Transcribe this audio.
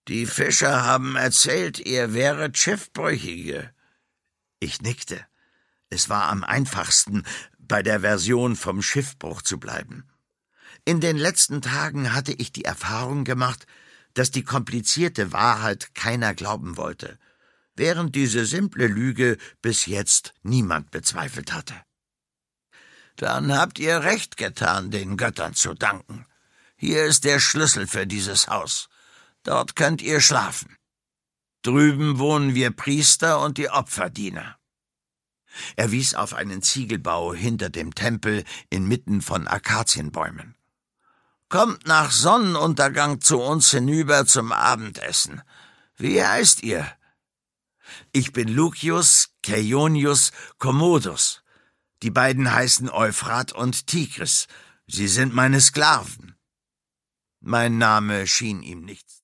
Die Fischer haben erzählt, ihr wäret Schiffbrüchige. Ich nickte. Es war am einfachsten, bei der Version vom Schiffbruch zu bleiben. In den letzten Tagen hatte ich die Erfahrung gemacht, dass die komplizierte Wahrheit keiner glauben wollte, während diese simple Lüge bis jetzt niemand bezweifelt hatte. »Dann habt ihr recht getan, den Göttern zu danken. Hier ist der Schlüssel für dieses Haus. Dort könnt ihr schlafen. Drüben wohnen wir Priester und die Opferdiener.« Er wies auf einen Ziegelbau hinter dem Tempel inmitten von Akazienbäumen. »Kommt nach Sonnenuntergang zu uns hinüber zum Abendessen. Wie heißt ihr?« »Ich bin Lucius Caionius Commodus. Die beiden heißen Euphrat und Tigris. Sie sind meine Sklaven.« Mein Name schien ihm nichts